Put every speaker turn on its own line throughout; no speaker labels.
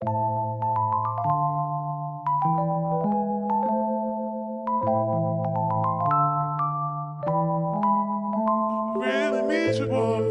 Really means you more.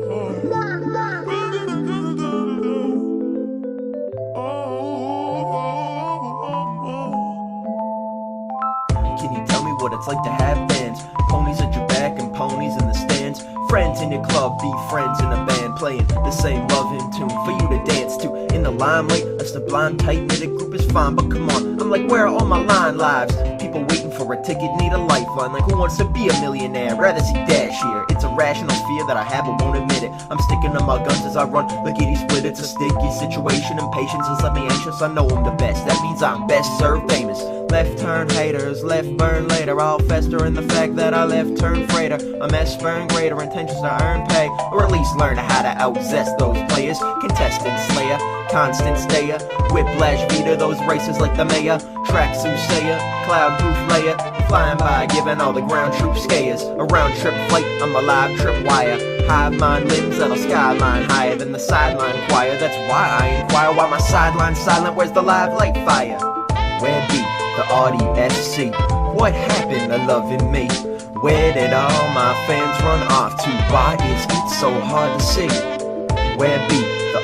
Can you tell me what it's like to have fans? Ponies at your back and ponies in the stands. Friends in your club, be friends in a band, playing the same loving tune for you to dance to. In the limelight, a sublime tight-knitted group is fine, but come on, I'm like, where are all my line lives? People waiting for a ticket, need a lifeline. Like, who wants to be a millionaire? Rather see Dash here. It's a rational fear that I have, but won't admit it. I'm sticking to my guns as I run lickety split. It's a sticky situation, impatience has left me anxious. I know I'm the best, that means I'm best served famous. Left turn haters, left burn later. I'll fester in the fact that I left turn freighter. I'm S-burn greater, intentions to earn pay, or at least learn how to out-zest those players. Contestant slayer, constant stayer, whiplash beater, those races like the mayor. Track soothsayer, cloud-proof layer, flying by, giving all the ground troop scayers. A round-trip flight, I'm a live trip wire. Hive mind limbs at a skyline higher than the sideline choir. That's why I inquire why my sideline's silent. Where's the live light fire? Where be the RDSC? What happened to loving me? Where did all my fans run off to? Why is it so hard to see? Where be the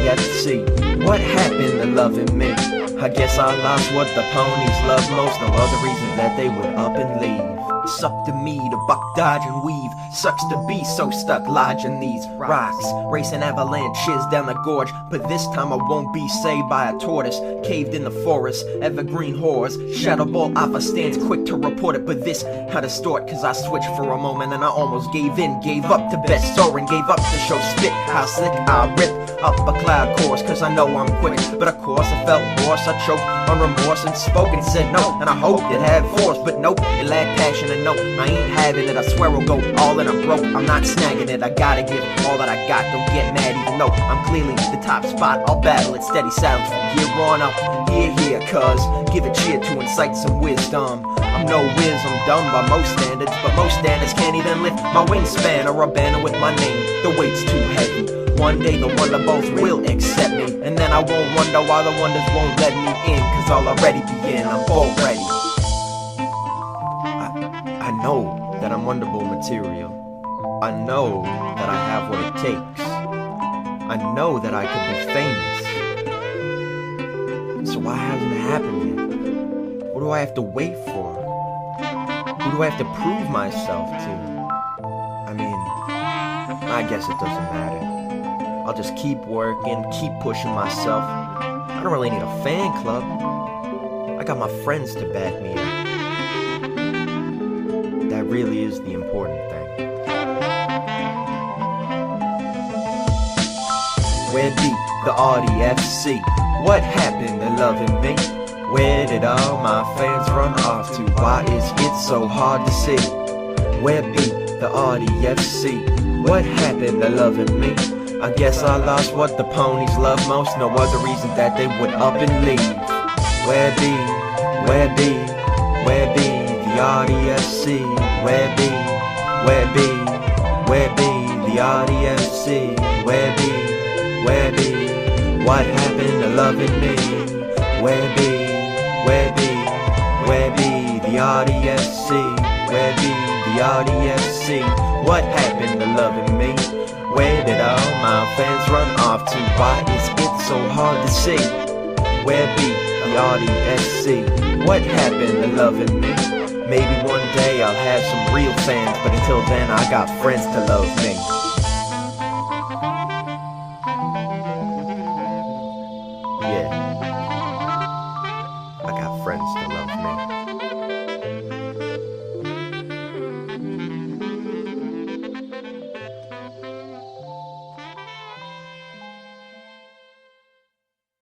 RDSC? What happened to loving me? I guess I lost what the ponies love most. No other reason that they would up and leave. It's up to me to buck, dodge, and weave. Sucks to be so stuck lodging these rocks, racing avalanches down the gorge. But this time I won't be saved by a tortoise caved in the forest. Evergreen whores, shadow ball alpha stands quick to report it. But this had a start, cause I switched for a moment and I almost gave in. Gave up to best soaring, gave up to show spit. How slick I rip up a cloud course, cause I know I'm quick. But of course I felt hoarse, I choked on remorse and spoke and said no. And I hoped it had force, but nope, it lacked passion. And no, I ain't having it, I swear I'll go all in, I'm broke, I'm not snagging it. I gotta give all that I got, don't get mad even though I'm clearly the top spot. I'll battle it, steady silence from here on up. Here, cuz, give a cheer to incite some wisdom. I'm no whiz, I'm dumb by most standards, but most standards can't even lift my wingspan or a banner with my name. The weight's too heavy. One day the wonder both will accept me, and then I won't wonder why the wonders won't let me in, cause I'll already be in, I'm already. I know that I'm wonderful material. I know that I have what it takes. I know that I could be famous. So why hasn't it happened yet? What do I have to wait for? Who do I have to prove myself to? I mean, I guess it doesn't matter. I'll just keep working, keep pushing myself. I don't really need a fan club. I got my friends to back me up. That really is the important thing. Where be the RDFC? What happened to loving me? Where did all my fans run off to? Why is it so hard to see? Where be the RDFC? What happened to loving me? I guess I lost what the ponies love most. No other reason that they would up and leave. Where be the RDFC? Where be the RDFC? Where be, what happened to loving me? Where be the RDFC? Where be the RDFC? What happened to loving me? Where did all my fans run off to? Why is it so hard to see? Where be the RDSC? What happened to loving me? Maybe one day I'll have some real fans, but until then I got friends to love me. Yeah, I got friends to love me.